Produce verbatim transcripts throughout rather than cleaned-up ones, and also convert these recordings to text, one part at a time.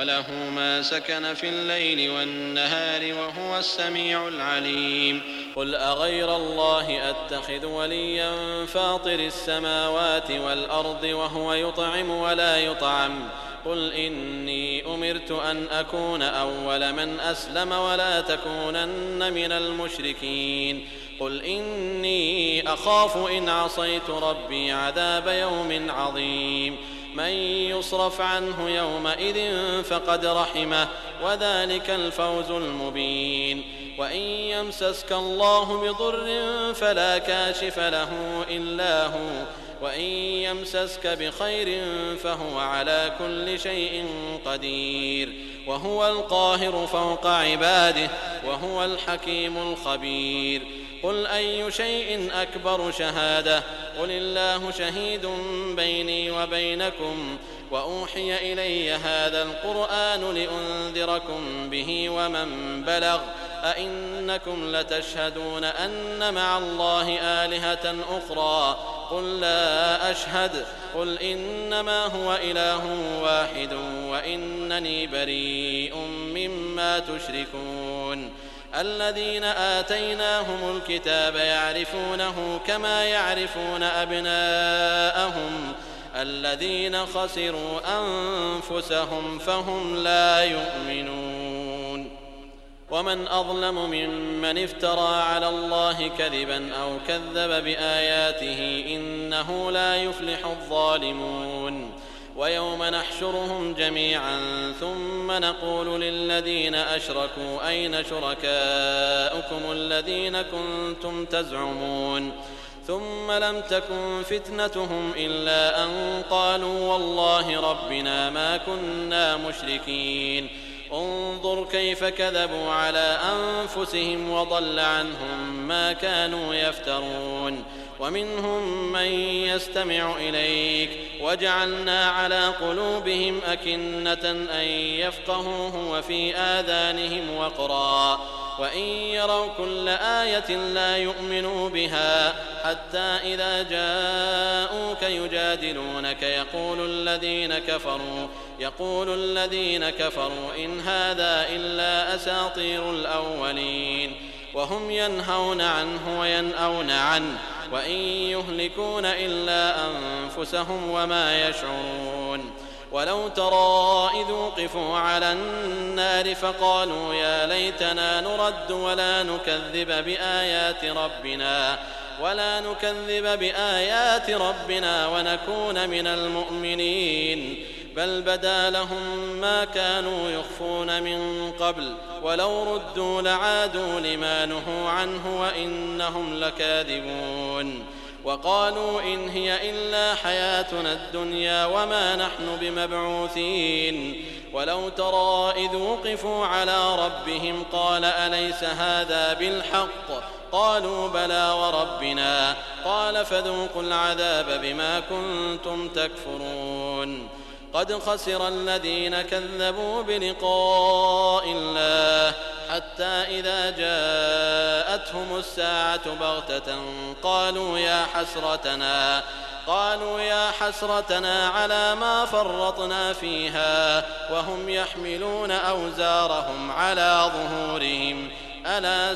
وله ما سكن في الليل والنهار وهو السميع العليم. قل أغير الله أتخذ وليا فاطر السماوات والأرض وهو يطعم ولا يطعم؟ قل إني أمرت أن أكون أول من أسلم ولا تكونن من المشركين. قل إني أخاف إن عصيت ربي عذاب يوم عظيم. من يصرف عنه يومئذ فقد رحمه وذلك الفوز المبين. وإن يمسسك الله بضر فلا كاشف له إلا هو، وإن يمسسك بخير فهو على كل شيء قدير، وهو القاهر فوق عباده، وهو الحكيم الخبير. قل أي شيء أكبر شهادة؟ قل الله شهيد بيني وبينكم، وأوحي إلي هذا القرآن لأنذركم به ومن بلغ. أئنكم لتشهدون أن مع الله آلهة أخرى؟ قل لا أشهد. قل إنما هو إله واحد وإنني بريء مما تشركون. الذين آتيناهم الكتاب يعرفونه كما يعرفون أبناءهم الذين خسروا أنفسهم فهم لا يؤمنون. ومن أظلم ممن افترى على الله كذبا أو كذب بآياته إنه لا يفلح الظالمون. ويوم نحشرهم جميعا ثم نقول للذين أشركوا أين شركاؤكم الذين كنتم تزعمون ثم لم تكن فتنتهم إلا أن قالوا والله ربنا ما كنا مشركين. انظر كيف كذبوا على أنفسهم وضل عنهم ما كانوا يفترون. ومنهم من يستمع إليك وجعلنا على قلوبهم أكنة أن يفقهوه وفي آذانهم وقرا وإن يروا كل آية لا يؤمنوا بها حتى إذا جاءوك يجادلونك يقول الذين كفروا يقول الذين كفروا إن هذا إلا أساطير الأولين. وهم ينهون عنه وينأون عنه وإن يهلكون إلا أنفسهم وما يشعرون. ولو ترى إذ وقفوا على النار فقالوا يا ليتنا نرد ولا نكذب بآيات ربنا ولا نكذب بآيات ربنا ونكون من المؤمنين. بل بدا لهم ما كانوا يخفون من قبل ولو ردوا لعادوا لما نهوا عنه وإنهم لكاذبون. وقالوا إن هي إلا حياتنا الدنيا وما نحن بمبعوثين. ولو ترى إذ وقفوا على ربهم قال أليس هذا بالحق؟ قالوا بلى وربنا. قال فذوقوا العذاب بما كنتم تكفرون. قد خسر الذين كذبوا بلقاء الله حتى إذا جاءتهم الساعة بغتة قالوا يا حسرتنا قالوا يا حسرتنا على ما فرطنا فيها وهم يحملون أوزارهم على ظهورهم ألا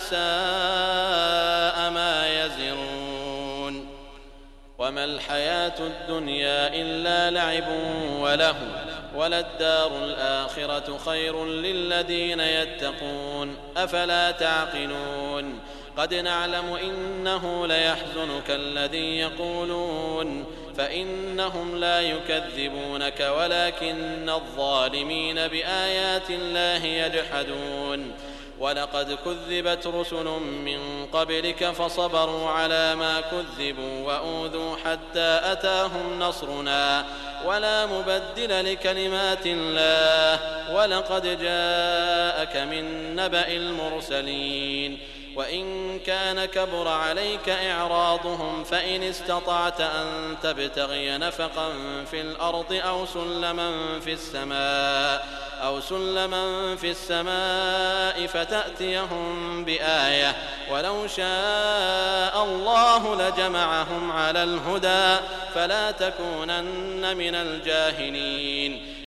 ساء ما يزرون. وما الحياة الدنيا إلا لعب وله وللدار الآخرة خير للذين يتقون أفلا تعقلون. قد نعلم إنه ليحزنك الذي يقولون فإنهم لا يكذبونك ولكن الظالمين بآيات الله يجحدون. ولقد كذبت رسل من قبلك فصبروا على ما كذبوا وأوذوا حتى أتاهم نصرنا ولا مبدل لكلمات الله ولقد جاءك من نبأ المرسلين. وإن كان كبر عليك إعراضهم فإن استطعت أن تبتغي نفقا في الأرض أو سلما في السماء أو سلما في السماء فتأتيهم بآية ولو شاء الله لجمعهم على الهدى فلا تكونن من الجاهلين.